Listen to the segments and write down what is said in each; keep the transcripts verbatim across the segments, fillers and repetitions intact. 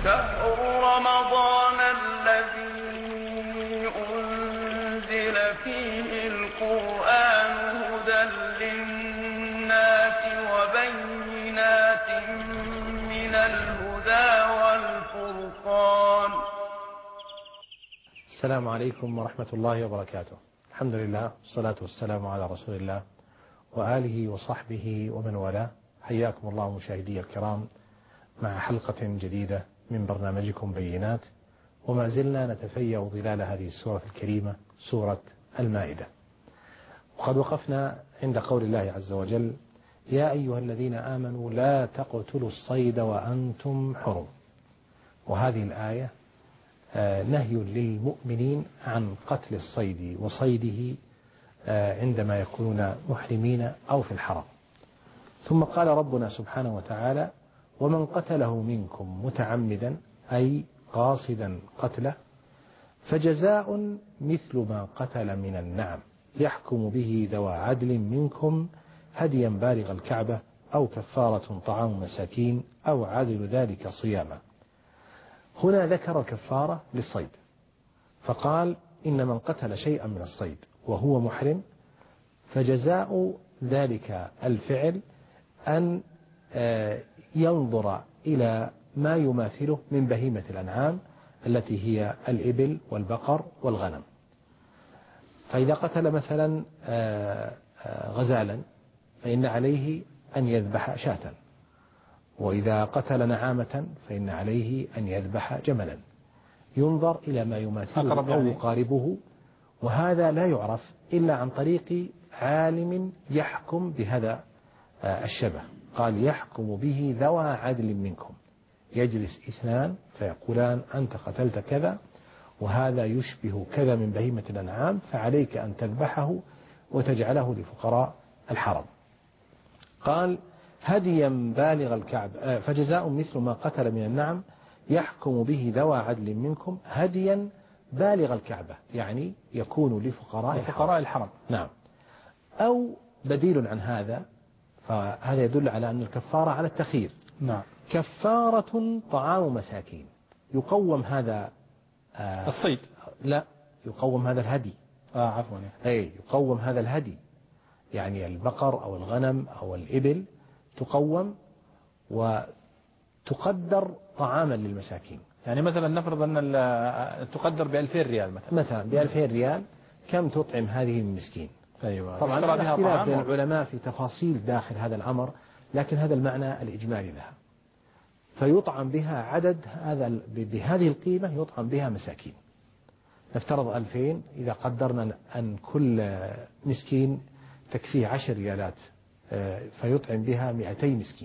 شهر رمضان الذي أنزل فيه القرآن هدى للناس وبينات من الهدى والفرقان. السلام عليكم ورحمة الله وبركاته. الحمد لله والصلاة والسلام على رسول الله وآله وصحبه ومن والاه. حياكم الله مشاهدي الكرام مع حلقة جديدة من برنامجكم بينات، وما زلنا نتفيأ ظلال هذه السورة الكريمة سورة المائدة. وقد وقفنا عند قول الله عز وجل: يا أيها الذين آمنوا لا تقتلوا الصيد وأنتم حرم. وهذه الآية نهي للمؤمنين عن قتل الصيد وصيده عندما يكونون محرمين أو في الحرم. ثم قال ربنا سبحانه وتعالى: ومن قتله منكم متعمدا أي قاصدا قتله فجزاء مثل ما قتل من النعم يحكم به ذوى عدل منكم هديا بالغ الكعبة أو كفارة طعام مساكين أو عدل ذلك صياما. هنا ذكر الكفارة للصيد، فقال: إن من قتل شيئا من الصيد وهو محرم فجزاء ذلك الفعل أن ينظر إلى ما يماثله من بهيمة الأنعام التي هي الإبل والبقر والغنم. فإذا قتل مثلا غزالا فإن عليه أن يذبح شاة، وإذا قتل نعامة فإن عليه أن يذبح جملا. ينظر إلى ما يماثله أو يقاربه، وهذا لا يعرف إلا عن طريق عالم يحكم بهذا الشبه. قال: يحكم به ذوى عدل منكم. يجلس اثنان فيقولان: أنت قتلت كذا وهذا يشبه كذا من بهيمة الأنعام، فعليك أن تذبحه وتجعله لفقراء الحرم. قال: هديا بالغ الكعب فجزاء مثل ما قتل من النعم يحكم به ذوى عدل منكم هديا بالغ الكعبة، يعني يكون لفقراء الحرم. الحرم نعم. أو بديل عن هذا، فهذا يدل على أن الكفارة على التخيير. نعم. كفارة طعام مساكين. يقوم هذا آه الصيد لا يقوم هذا الهدي. آه عفوا. أي يقوم هذا الهدي، يعني البقر أو الغنم أو الإبل تقوم وتقدر طعاما للمساكين. يعني مثلا نفرض أن تقدر بألفين ريال مثلا مثلا بألفين ريال كم تطعم هذه المسكين؟ أيوة. طبعا الاختلاف بين العلماء في تفاصيل داخل هذا الأمر، لكن هذا المعنى الإجمالي لها. فيطعم بها عدد هذا بهذه القيمة، يطعم بها مساكين. نفترض ألفين، إذا قدرنا أن كل مسكين تكفيه عشر ريالات فيطعم بها مئتي مسكين.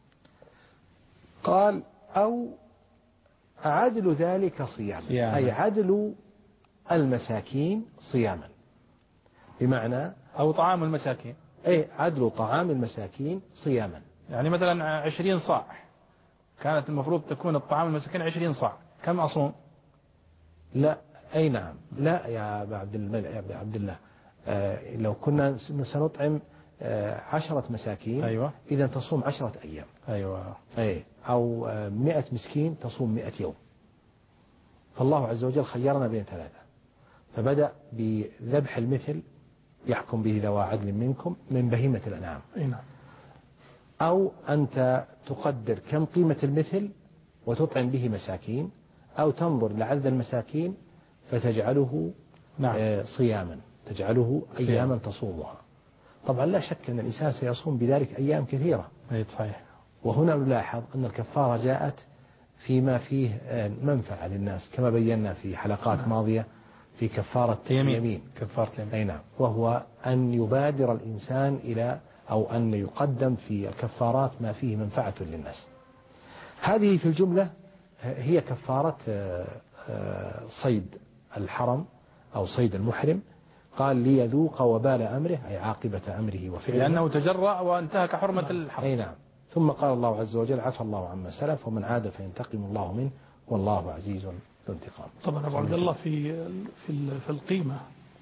قال: أو عدل ذلك صياما، صياما. أي عدل المساكين صياما، بمعنى أو طعام المساكين. أي عدل طعام المساكين صياما. يعني مثلا عشرين صاع كانت المفروض تكون الطعام المساكين عشرين صاع، كم أصوم؟ لا أي نعم لا يا أبا عبد الله, يا أبا عبد الله. آه لو كنا سنطعم آه عشرة مساكين، أيوة. إذا تصوم عشرة أيام. أيوة. أي أو آه مئة مسكين تصوم مئة يوم. فالله عز وجل خيرنا بين ثلاثة، فبدأ بذبح المثل يحكم به ذوى عدل منكم من بهيمة الأنعام. نعم. أو أنت تقدر كم قيمة المثل وتطعم به مساكين، أو تنظر لعدد المساكين فتجعله نعم. صياما، تجعله أياما تصومها. طبعا لا شك أن الإنسان سيصوم بذلك أيام كثيرة. أي صحيح. وهنا نلاحظ أن الكفارة جاءت فيما فيه منفعة للناس، كما بينا في حلقات نعم. ماضية في كفارة اليمين. كفارة اليمين. أي نعم. وهو أن يبادر الإنسان إلى أو أن يقدم في الكفارات ما فيه منفعة للناس. هذه في الجملة هي كفارة صيد الحرم أو صيد المحرم. قال: ليذوق وبال أمره، أي عاقبة أمره وفعله، لأنه تجرأ وانتهك حرمة الحرم. أي نعم. ثم قال الله عز وجل: عفى الله عما سلف ومن عاد فينتقم الله منه والله عزيز ذو انتقام. طبعا أبو عبد الله في في في القيمة،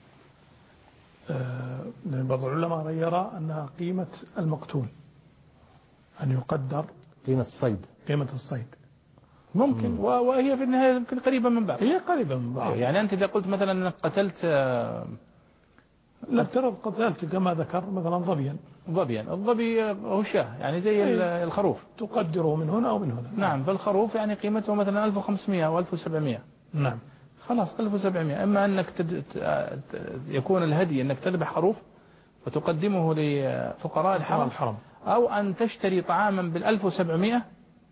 بعض العلماء يرى أنها قيمة المقتول، أن يقدر قيمة الصيد قيمة الصيد ممكن مم. وهي في النهاية يمكن قريبة من بعض. هي قريبة من بعض. يعني أنت إذا قلت مثلا أنك قتلت نفترض قتلت كما ذكر مثلا ظبيا ظبيا، الظبي هو شاه يعني زي أي. الخروف، تقدره من هنا أو من هنا. نعم. فالخروف يعني قيمته مثلا ألف وخمسمائة أو ألف وسبعمائة، نعم. خلاص ألف وسبعمائة. إما أنك تد... يكون الهدي أنك تذبح خروف وتقدمه لفقراء الحرم، الحرم، أو أن تشتري طعاما بالألف وسبعمائة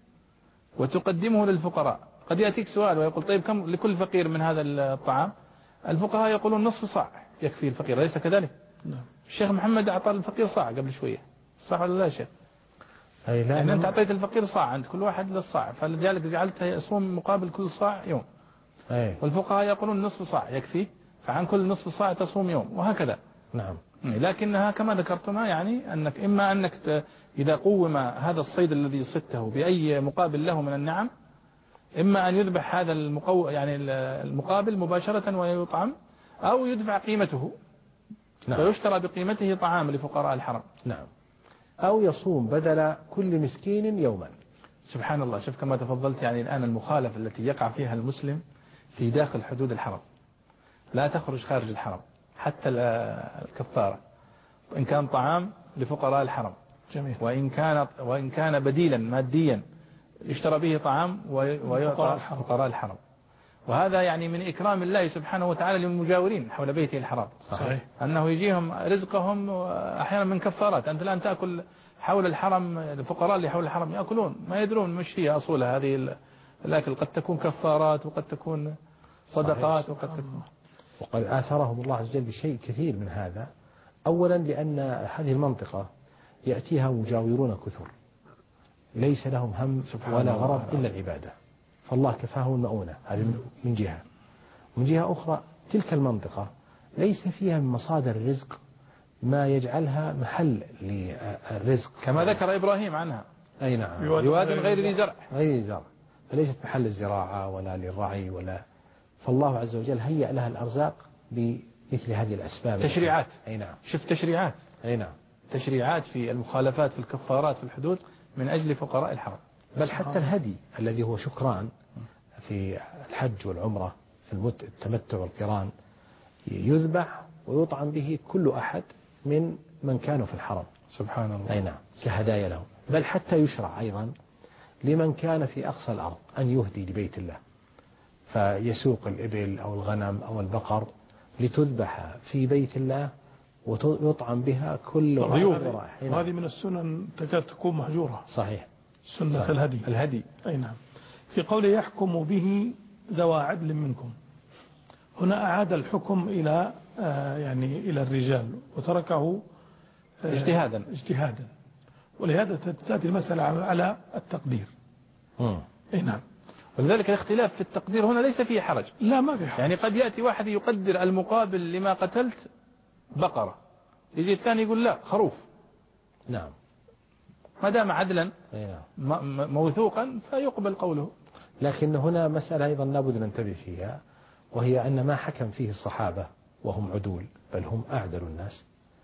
وتقدمه للفقراء. قد يأتيك سؤال ويقول طيب كم لكل فقير من هذا الطعام؟ الفقهاء يقولون نصف صاع يكفي الفقير، أليس كذلك؟ نعم. الشيخ محمد أعطى الفقير صاع قبل شوية، صح ولا لا شيخ؟ أي لا يعني نعم. أنت أعطيت الفقير صاع عند كل واحد للصاع، فلذلك جعلته يصوم مقابل كل صاع يوم. أي. والفقهاء يقولون نصف صاع يكفي، فعن كل نصف صاع تصوم يوم، وهكذا. نعم. لكنها كما ذكرتما يعني أنك إما أنك ت... إذا قوم هذا الصيد الذي صدته بأي مقابل له من النعم، إما أن يذبح هذا المقو... يعني المقابل مباشرة ويطعم، أو يدفع قيمته، نعم. ويشترى بقيمته طعام لفقراء الحرم. نعم. أو يصوم بدل كل مسكين يوما. سبحان الله، شوف كما تفضلت. يعني الآن المخالفة التي يقع فيها المسلم في داخل حدود الحرم، لا تخرج خارج الحرم، حتى الكفارة، وإن كان طعام لفقراء الحرم، جميل. وإن كان وإن كان بديلا ماديا يشترى به طعام ويعطى فقراء الحرم. وهذا يعني من إكرام الله سبحانه وتعالى للمجاورين حول بيته الحرام. صحيح. أنه يجيهم رزقهم أحيانا من كفارات. أنت الآن تأكل حول الحرم، الفقراء اللي حول الحرم يأكلون ما يدرون مش هي أصولها هذه الأكل، قد تكون كفارات وقد تكون صدقات وقد تكون. وقد آثرهم الله عز وجل بشيء كثير من هذا. أولا لأن هذه المنطقة يأتيها مجاورون كثر ليس لهم هم ولا غرض إلا العبادة، فالله كفاهم المؤونة، هذه من جهة. من جهة أخرى تلك المنطقة ليس فيها من مصادر الرزق ما يجعلها محل للرزق كما ذكر إبراهيم عنها. أي نعم. بواد غير ذي زرع، غير زرع، فليست محل الزراعة ولا للرعي ولا، فالله عز وجل هيأ لها الأرزاق بمثل هذه الأسباب. تشريعات. أي نعم. شوف تشريعات. أي نعم. تشريعات في المخالفات في الكفارات في الحدود من أجل فقراء الحرم. بل حتى الهدي الذي هو شكران في الحج والعمرة في التمتع والقران يذبح ويطعم به كل أحد من من كانوا في الحرم. سبحان الله. أي نعم، كهدايا لهم. بل حتى يشرع أيضا لمن كان في أقصى الأرض أن يهدي لبيت الله، فيسوق الإبل أو الغنم أو البقر لتذبح في بيت الله ويطعم بها كل الضيوف. هذه من السنن تكاد تكون مهجورة. صحيح. سنة صحيح. الهدي. الهدي. أي نعم. في قوله يحكم به ذوى عدل منكم، هنا أعاد الحكم إلى آه يعني إلى الرجال وتركه آه اجتهادا اجتهادا ولهذا تأتي المسألة على التقدير. مم. أي نعم. ولذلك الاختلاف في التقدير هنا ليس فيه حرج. لا ما في حرج. يعني قد يأتي واحد يقدر المقابل لما قتلت بقرة، يجي الثاني يقول لا خروف. نعم. ما دام عدلا نعم. موثوقا فيقبل قوله. لكن هنا مسألة أيضا لابد ننتبه فيها، وهي أن ما حكم فيه الصحابة وهم عدول بل هم أعدل الناس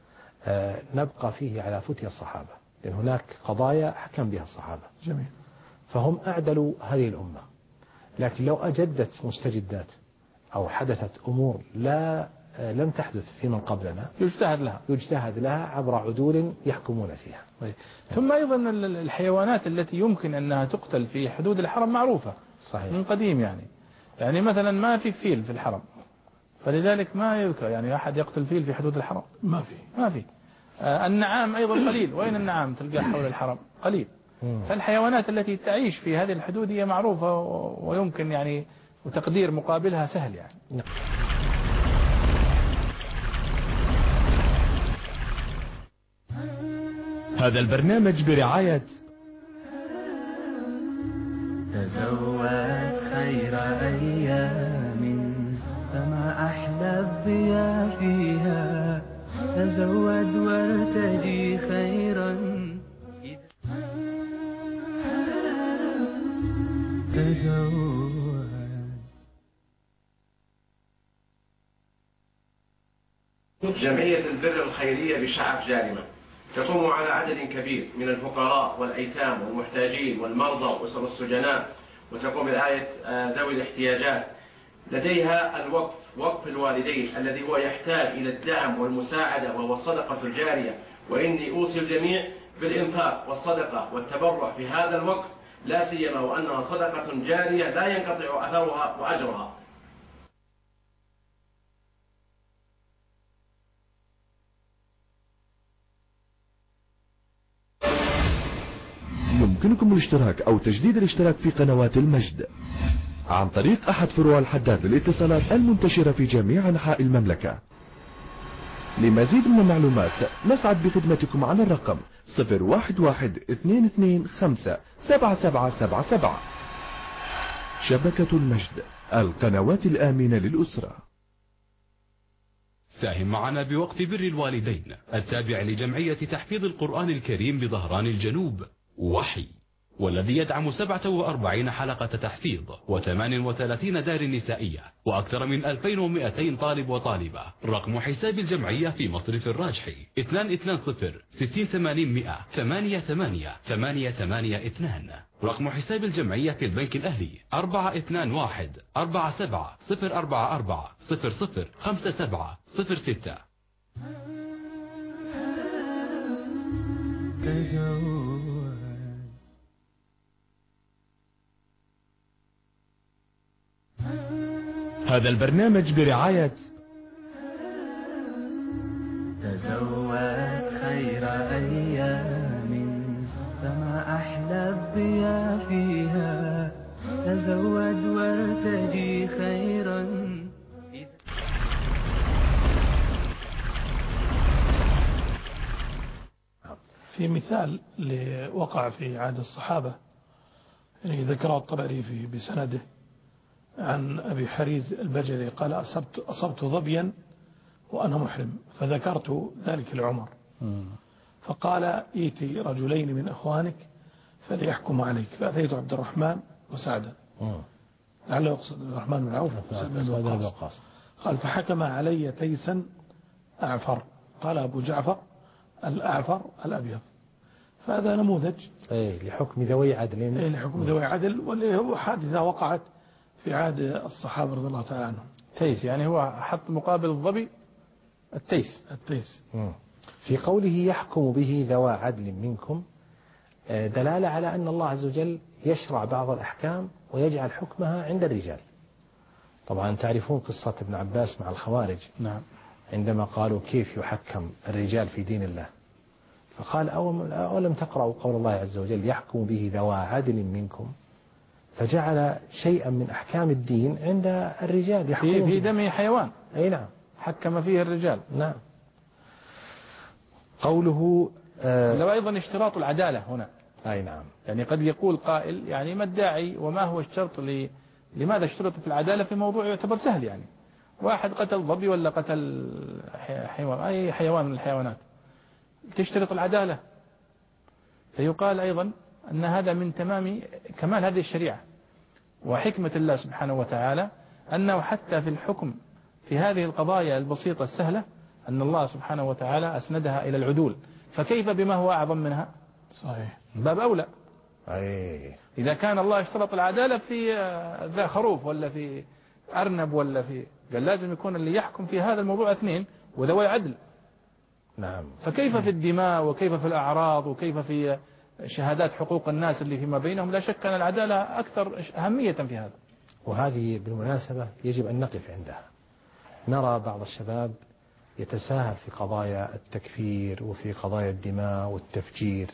آه نبقى فيه على فتية الصحابة، لأن هناك قضايا حكم بها الصحابة. جميل. فهم أعدلوا هذه الأمة. لكن لو أجدت مستجدات أو حدثت أمور لا لم تحدث في من قبلنا يجتهد لها يجتهد لها عبر عدول يحكمون فيها. طيب. ثم أيضا الحيوانات التي يمكن أنها تقتل في حدود الحرم معروفة. صحيح. من قديم يعني يعني مثلا ما في فيل في الحرم، فلذلك ما يذكر يعني أحد يقتل فيل في حدود الحرم. ما في ما في آه النعام أيضا قليل. وين النعام تلقاه حول الحرم؟ قليل. فالحيوانات التي تعيش في هذه الحدود هي معروفة ويمكن يعني وتقدير مقابلها سهل يعني. هذا البرنامج برعاية تزود خير أيام فما أحلى الضياء فيها، تزود وارتجي خيرا تزود. جمعية البر الخيرية بشعب جارمة تقوم على عدد كبير من الفقراء والأيتام والمحتاجين والمرضى وأسر السجناء وتقوم برعاية ذوي الاحتياجات. لديها الوقف، وقف الوالدين الذي هو يحتاج إلى الدعم والمساعدة وهو الصدقة الجارية. وإني أوصي الجميع بالإنفاق والصدقة والتبرع في هذا الوقف، لا سيما وأنها صدقة جارية لا ينقطع أثرها وأجرها. يمكنكم الاشتراك أو تجديد الاشتراك في قنوات المجد عن طريق أحد فروع الحداد للاتصالات المنتشرة في جميع أنحاء المملكة. لمزيد من المعلومات نسعد بخدمتكم على الرقم صفر واحد واحد اثنين اثنين خمسة سبعة سبعة سبعة سبعة. شبكة المجد، القنوات الآمنة للأسرة. ساهم معنا بوقف بر الوالدين التابع لجمعية تحفيظ القرآن الكريم بظهران الجنوب وحي، والذي يدعم سبعة وأربعين حلقة تحفيظ وثمان وثلاثين دار نسائية وأكثر من ألفين ومئتين طالب وطالبة. رقم حساب الجمعية في مصرف الراجحي اثنان اثنان صفر ستين ثمانين مئة ثمانية ثمانية ثمانية ثمانية اثنان. رقم حساب الجمعية في البنك الأهلي أربعة اثنان واحد أربعة سبعة صفر أربعة أربعة صفر صفر خمسة سبعة صفر ستة. هذا البرنامج برعاية تزود خير أيام فما أحلى الضياء فيها، تزود وارتجي خيرا. في مثال وقع في عهد الصحابة يعني ذكره الطبري في بسنده عن أبي حريز البجلي قال أصبت, أصبت ظبيا وأنا محرم فذكرت ذلك لعمر فقال ائتي رجلين من أخوانك فليحكم عليك، فأتيت عبد الرحمن وسعدا لعله يقصد عبد الرحمن بن عوف بن وقاص. قال فحكم علي تيسا أعفر، قال أبو جعفر الأعفر الأبيض. فهذا نموذج أي لحكم ذوي عدل أي لحكم ذوي عدل، واللي هو حادثة وقعت في عهد الصحابة رضي الله تعالى عنهم. تيس يعني هو حط مقابل الظبي التيس التيس. في قوله يحكم به ذوى عدل منكم دلالة على أن الله عز وجل يشرع بعض الأحكام ويجعل حكمها عند الرجال. طبعا تعرفون قصة ابن عباس مع الخوارج. نعم. عندما قالوا كيف يحكم الرجال في دين الله، فقال أولم تقرأوا قول الله عز وجل يحكم به ذوى عدل منكم، فجعل شيئا من أحكام الدين عند الرجال يحكمون في دم حيوان. أي نعم، حكم فيه الرجال. نعم. قوله آه لو أيضا اشتراط العدالة هنا. أي نعم. يعني قد يقول قائل يعني ما الداعي وما هو الشرط ل... لماذا اشترطت العدالة في موضوع يعتبر سهل؟ يعني واحد قتل ظبي ولا قتل حيوان أي حيوان من الحيوانات تشترط العدالة. فيقال أيضا أن هذا من تمام كمال هذه الشريعة وحكمة الله سبحانه وتعالى، أنه حتى في الحكم في هذه القضايا البسيطة السهلة أن الله سبحانه وتعالى أسندها إلى العدول، فكيف بما هو أعظم منها؟ صحيح، باب أولى. أي. إذا كان الله اشترط العدالة في ذا خروف ولا في أرنب ولا في، قال لازم يكون اللي يحكم في هذا الموضوع اثنين وذوي عدل. نعم. فكيف في الدماء وكيف في الأعراض وكيف في شهادات حقوق الناس اللي فيما بينهم؟ لا شك أن العدالة أكثر أهمية في هذا. وهذه بالمناسبة يجب أن نقف عندها. نرى بعض الشباب يتساهل في قضايا التكفير وفي قضايا الدماء والتفجير،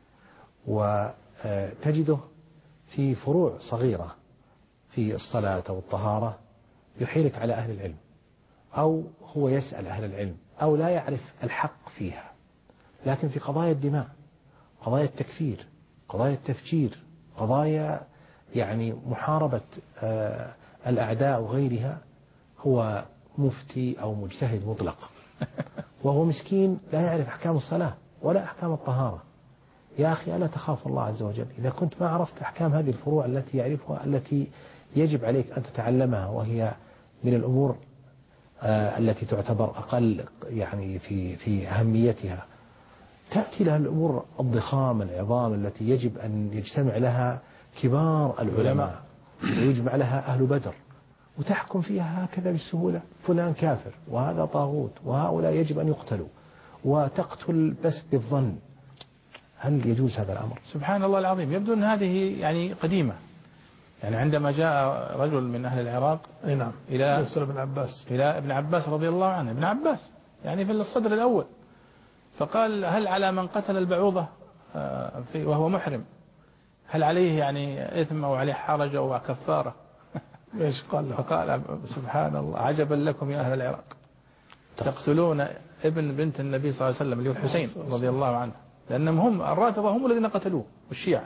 وتجده في فروع صغيرة في الصلاة أو الطهارة يحيلك على أهل العلم، أو هو يسأل أهل العلم، أو لا يعرف الحق فيها. لكن في قضايا الدماء، قضايا التكفير، قضايا التفجير، قضايا يعني محاربة الأعداء وغيرها، هو مفتي أو مجتهد مطلق وهو مسكين لا يعرف أحكام الصلاة ولا أحكام الطهارة. يا أخي ألا تخاف الله عز وجل؟ إذا كنت ما عرفت أحكام هذه الفروع التي يعرفها التي يجب عليك أن تتعلمها، وهي من الأمور التي تعتبر أقل يعني في في أهميتها، تأتي لها الأمور الضخام العظام التي يجب أن يجتمع لها كبار العلماء ويجمع لها أهل بدر وتحكم فيها هكذا بسهولة، فلان كافر وهذا طاغوت وهؤلاء يجب أن يقتلوا، وتقتل بس بالظن، هل يجوز هذا الأمر؟ سبحان الله العظيم. يبدو أن هذه يعني قديمة، يعني عندما جاء رجل من أهل العراق أي نعم إلى ابن عباس إلى ابن عباس رضي الله عنه، ابن عباس يعني في الصدر الأول، فقال هل على من قتل البعوضة وهو محرم هل عليه يعني إثم أو عليه حرج أو كفارة؟ ايش قال له؟ فقال سبحان الله عجبا لكم يا أهل العراق تقتلون ابن بنت النبي صلى الله عليه وسلم اللي هو الحسين رضي الله عنه، لأنهم هم الرافضة هم الذين قتلوه والشيعة.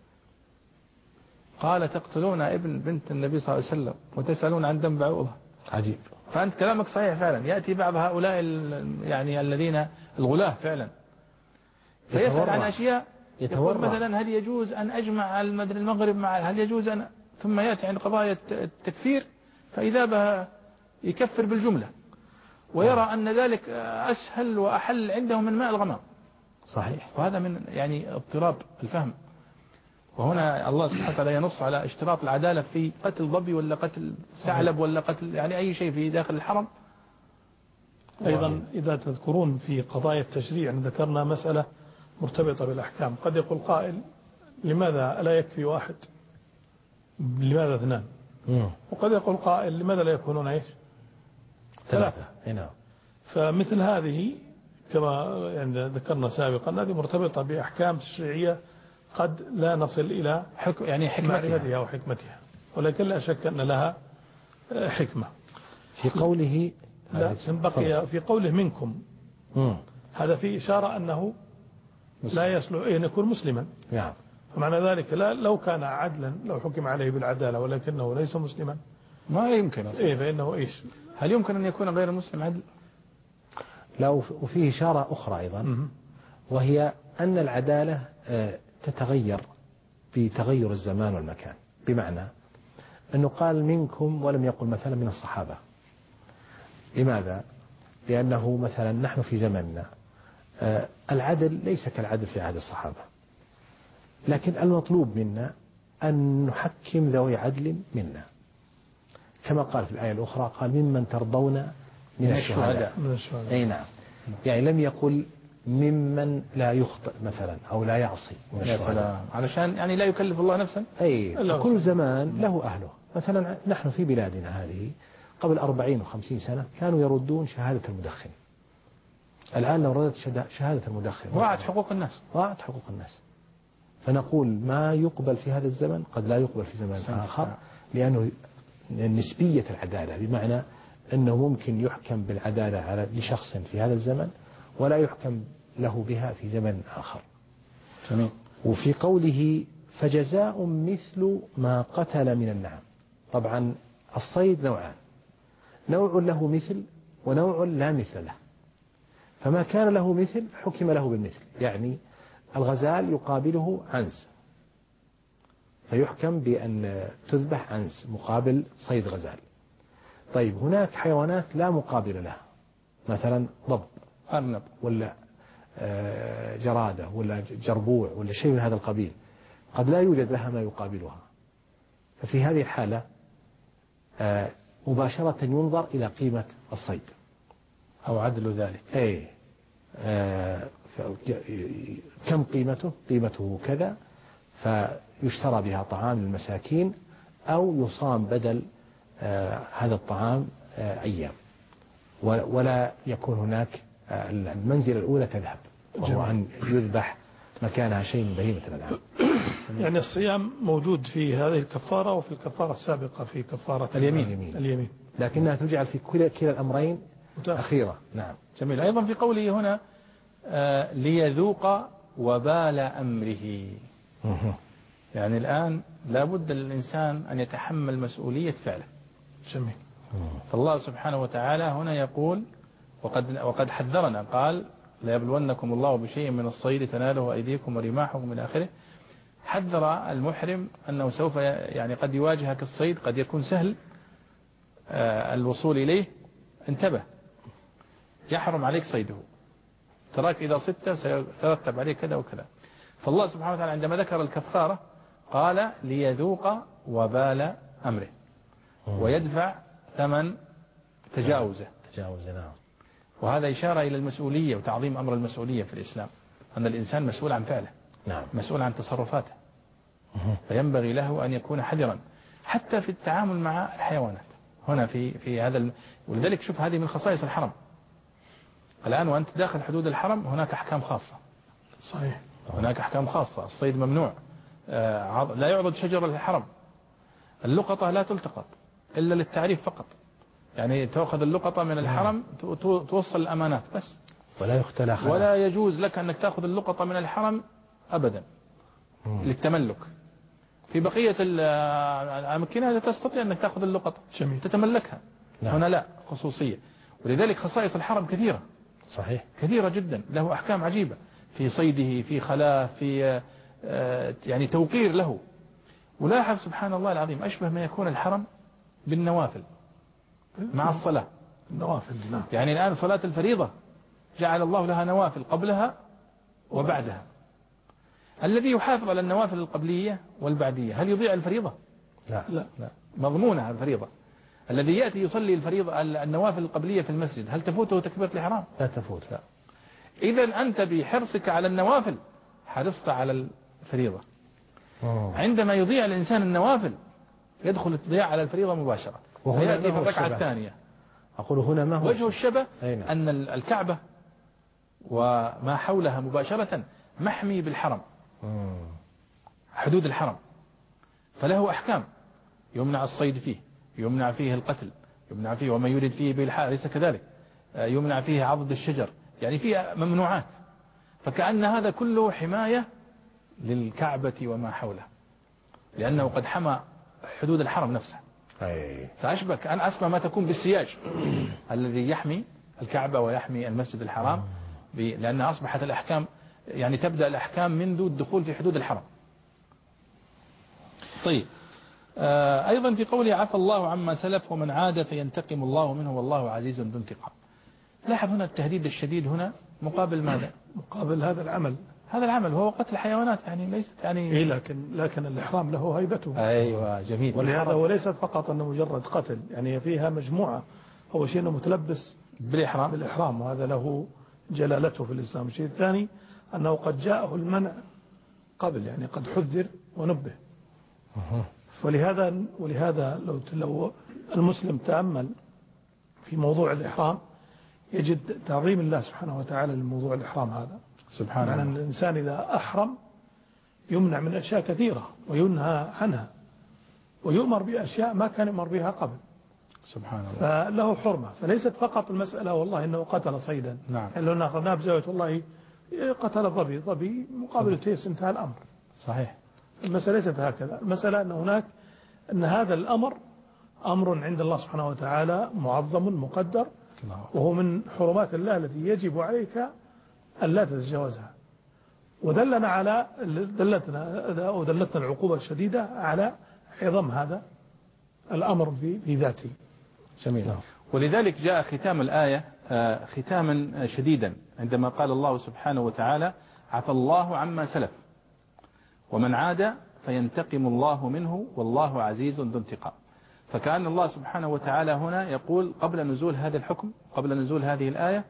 قال تقتلون ابن بنت النبي صلى الله عليه وسلم وتسألون عن دم بعوضة. عجيب. فأنت كلامك صحيح فعلا. يأتي بعض هؤلاء يعني الذين الغلاة فعلا فيسأل عن أشياء يقول مثلا هل يجوز أن أجمع المغرب مع هل يجوز أن، ثم يأتي عند قضايا التكفير فإذا بها يكفر بالجملة ويرى أن ذلك أسهل وأحل عنده من ماء الغمام. صحيح. وهذا من يعني اضطراب الفهم. وهنا الله سبحانه وتعالى ينص على اشتراط العدالة في قتل ضبي ولا قتل ثعلب ولا قتل يعني أي شيء في داخل الحرم. أيضا إذا تذكرون في قضايا التشريع ذكرنا مسألة مرتبطة بالأحكام. قد يقول قائل لماذا لا يكفي واحد، لماذا اثنان؟ وقد يقول قائل لماذا لا يكونون ايش؟ ثلاثة. نعم. فمثل هذه كما يعني ذكرنا سابقا هذه مرتبطة بأحكام تشريعية قد لا نصل إلى حكم يعني حكمتها وحكمتها، ولكن لا شك أن لها حكمة. في قوله لا بقي في قوله منكم مم. هذا في إشارة أنه لا يصلح أن يكون مسلما. نعم. فمعنى ذلك لا لو كان عدلا لو حكم عليه بالعدالة ولكنه ليس مسلما ما يمكن. إيه فإنه إيش؟ هل يمكن أن يكون غير المسلم عدل؟ لا. وفيه إشارة أخرى أيضا وهي أن العدالة تتغير بتغير الزمان والمكان، بمعنى أنه قال منكم ولم يقل مثلا من الصحابة. لماذا؟ لأنه مثلا نحن في زمننا العدل ليس كالعدل في عهد الصحابة، لكن المطلوب منا أن نحكم ذوي عدل منا، كما قال في الآية الأخرى قال ممن ترضون من الشهداء. أي نعم. يعني لم يقل ممن لا يخطئ مثلا أو لا يعصي من الشهداء، علشان يعني لا يكلف الله نفسا. أي كل زمان له أهله. مثلا نحن في بلادنا هذه قبل أربعين وخمسين سنة كانوا يردون شهادة المدخن. الآن لو ردت شهادة المدخن ضاعت حقوق الناس. ضاعت حقوق الناس. فنقول ما يقبل في هذا الزمن قد لا يقبل في زمن آخر، لأنه نسبية العدالة، بمعنى أنه ممكن يحكم بالعدالة على لشخص في هذا الزمن ولا يحكم له بها في زمن آخر. جميل. وفي قوله فجزاء مثل ما قتل من النعم. طبعا الصيد نوعان، نوع له مثل ونوع لا مثل له. فما كان له مثل حكم له بالمثل، يعني الغزال يقابله عنز فيحكم بأن تذبح عنز مقابل صيد غزال. طيب هناك حيوانات لا مقابل لها، مثلا ضب أرنب ولا جرادة ولا جربوع ولا شيء من هذا القبيل، قد لا يوجد لها ما يقابلها. ففي هذه الحالة مباشرة ينظر إلى قيمة الصيد أو عدل ذلك. أي كم قيمته؟ قيمته كذا، فيشترى بها طعام للمساكين أو يصام بدل هذا الطعام أيام، ولا يكون هناك المنزلة الأولى تذهب، وهو أن يذبح مكانها شيء من بهيمة الأنعام. يعني الصيام موجود في هذه الكفارة وفي الكفارة السابقة في كفارة اليمين, اليمين. اليمين. لكنها تجعل في كلا كلا الأمرين أخيرة. نعم. جميل. أيضا في قوله هنا آه ليذوق وبال أمره. يعني الآن لابد للإنسان أن يتحمل مسؤولية فعله. جميل. فالله سبحانه وتعالى هنا يقول وقد, وقد حذرنا قال ليبلونكم الله بشيء من الصيد تناله أيديكم ورماحكم من آخره. حذر المحرم أنه سوف يعني قد يواجهك الصيد، قد يكون سهل آه الوصول إليه، انتبه يحرم عليك صيده، تراك إذا صدت سيترتب عليك كذا وكذا. فالله سبحانه وتعالى عندما ذكر الكفارة قال ليذوق وبال أمره ويدفع ثمن تجاوزه. تجاوزه نعم. وهذا إشارة إلى المسؤولية وتعظيم أمر المسؤولية في الإسلام، أن الإنسان مسؤول عن فعله، نعم. مسؤول عن تصرفاته، فينبغي له أن يكون حذرا حتى في التعامل مع الحيوانات هنا في في هذا الم... ولذلك شوف هذه من خصائص الحرم. الآن وأنت داخل حدود الحرم هناك أحكام خاصة. صحيح. هناك أحكام خاصة. الصيد ممنوع، آه لا يعضد شجر الحرم، اللقطة لا تلتقط إلا للتعريف فقط، يعني تأخذ اللقطة من الحرم توصل الأمانات بس، ولا يختلى خلال. ولا يجوز لك أنك تأخذ اللقطة من الحرم أبدا للتملك. في بقية الأماكن تستطيع أنك تأخذ اللقطة جميل. تتملكها. نعم. هنا لا، خصوصية. ولذلك خصائص الحرم كثيرة. صحيح. كثيرة جدا، له أحكام عجيبة في صيده، في خلاه، في يعني توقير له. ولاحظ سبحان الله العظيم أشبه ما يكون الحرم بالنوافل مع الصلاة. النوافل نعم. يعني الآن صلاة الفريضة جعل الله لها نوافل قبلها وبعدها. الذي يحافظ على النوافل القبلية والبعدية هل يضيع الفريضة؟ لا لا, لا. مضمونة الفريضة. الذي يأتي يصلي الفريضة النوافل القبلية في المسجد هل تفوته تكبيرة الإحرام؟ لا تفوت. لا. إذا أنت بحرصك على النوافل حرصت على الفريضة. أوه. عندما يضيع الإنسان النوافل يدخل الضياع على الفريضة مباشرة، فيأتي في الركعة الثانية. أقول هنا ما هو وجه الشبه أن الكعبة وما حولها مباشرة محمي بالحرم، حدود الحرم، فله أحكام، يمنع الصيد فيه، يمنع فيه القتل، يمنع فيه وما يريد فيه بالحال ليس كذلك، يمنع فيه عضد الشجر، يعني فيه ممنوعات. فكأن هذا كله حماية للكعبة وما حولها، لأنه قد حمى حدود الحرم نفسها. فأشبه كأن أسمى ما تكون بالسياج الذي يحمي الكعبة ويحمي المسجد الحرام، لأن أصبحت الأحكام يعني تبدأ الأحكام منذ الدخول في حدود الحرم. طيب، أيضا في قوله عفى الله عما سلف ومن عاد فينتقم الله منه والله عزيز ذو انتقام. لاحظ هنا التهديد الشديد هنا مقابل ماذا؟ مقابل هذا العمل. هذا العمل هو قتل الحيوانات، يعني ليست يعني إيه لكن لكن الإحرام له هيبته. أيوة جميل. ولهذا وليست فقط أنه مجرد قتل، يعني فيها مجموعة. أول شيء أنه متلبس بالإحرام بالإحرام وهذا له جلالته في الإسلام. الشيء الثاني أنه قد جاءه المنع قبل، يعني قد حذر ونبه. ولهذا ولهذا لو لو المسلم تأمل في موضوع الإحرام يجد تعظيم الله سبحانه وتعالى لموضوع الإحرام هذا. سبحان الله. يعني الإنسان إذا أحرم يمنع من أشياء كثيرة وينهى عنها ويؤمر بأشياء ما كان يؤمر بها قبل. سبحان الله. فله حرمة، فليست فقط المسألة والله إنه قتل صيدا. نعم. لو نأخذناه بزاوية والله قتل ظبي ظبي مقابل تيس انتهى الأمر. صحيح. المسألة ليست هكذا. المسألة أن هناك أن هذا الأمر أمر عند الله سبحانه وتعالى معظم مقدر، وهو من حرمات الله التي يجب عليك أن لا تتجاوزها. ودلنا على دلتنا ودلتنا العقوبة الشديدة على عظم هذا الأمر في ذاته. جميل. ولذلك جاء ختام الآية ختاما شديدا عندما قال الله سبحانه وتعالى عفى الله عما سلف ومن عاد فينتقم الله منه والله عزيز ذو انتقام. فكأن الله سبحانه وتعالى هنا يقول قبل نزول هذا الحكم، قبل نزول هذه الآية،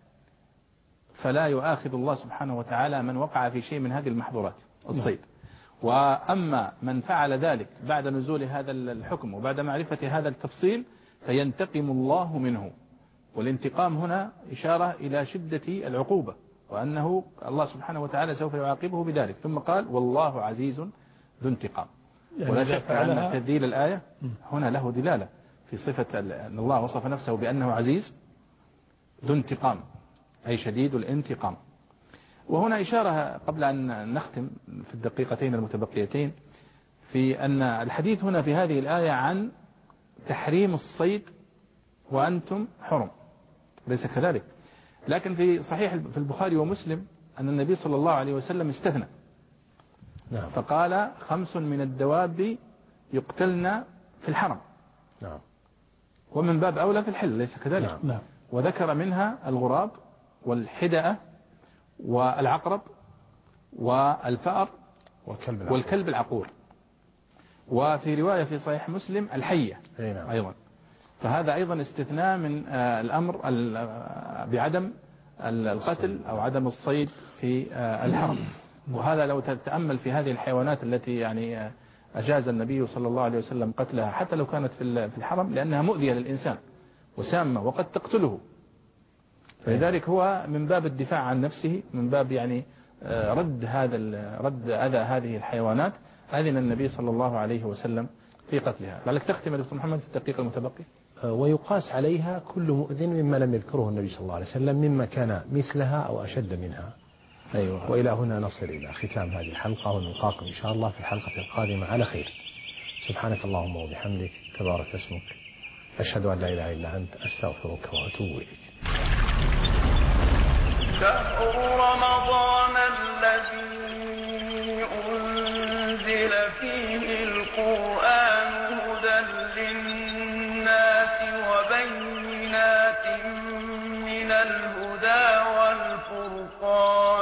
فلا يؤاخذ الله سبحانه وتعالى من وقع في شيء من هذه المحظورات الصيد. وأما من فعل ذلك بعد نزول هذا الحكم وبعد معرفة هذا التفصيل فينتقم الله منه. والانتقام هنا إشارة إلى شدة العقوبة وأنه الله سبحانه وتعالى سوف يعاقبه بذلك. ثم قال والله عزيز ذو انتقام. يعني ولا شك أن تدليل الآية هنا له دلالة في صفة أن الله وصف نفسه بأنه عزيز ذو انتقام، أي شديد الانتقام. وهنا إشارة قبل أن نختم في الدقيقتين المتبقيتين في أن الحديث هنا في هذه الآية عن تحريم الصيد وأنتم حرم، ليس كذلك. لكن في صحيح في البخاري ومسلم أن النبي صلى الله عليه وسلم استثنى. نعم. فقال خمس من الدواب يقتلن في الحرم. نعم. ومن باب أولى في الحل، ليس كذلك. نعم. وذكر منها الغراب والحدأة والعقرب والفأر والكلب العقور. والكلب العقور. وفي رواية في صحيح مسلم الحية نعم. أيضا. فهذا أيضا استثناء من الأمر بعدم القتل أو عدم الصيد في الحرم. وهذا لو تتأمل في هذه الحيوانات التي يعني أجاز النبي صلى الله عليه وسلم قتلها حتى لو كانت في الحرم، لأنها مؤذية للإنسان وسامة وقد تقتله، فلذلك هو من باب الدفاع عن نفسه، من باب يعني رد هذا رد أذى هذه الحيوانات، أذن النبي صلى الله عليه وسلم في قتلها. لعلك تختم يا دكتور محمد في الدقيقة المتبقي. ويقاس عليها كل مؤذن مما لم يذكره النبي صلى الله عليه وسلم مما كان مثلها أو أشد منها. أيوة. وإلى هنا نصل إلى ختام هذه الحلقة، ونلقاكم إن شاء الله في الحلقة القادمة على خير. سبحانك اللهم وبحمدك، تبارك اسمك، أشهد أن لا إله إلا أنت، أستغفرك وأتوب إليك. شهر رمضان الذي أنزل فيه القرآن هدى للناس وبينات من الهدى والفرقان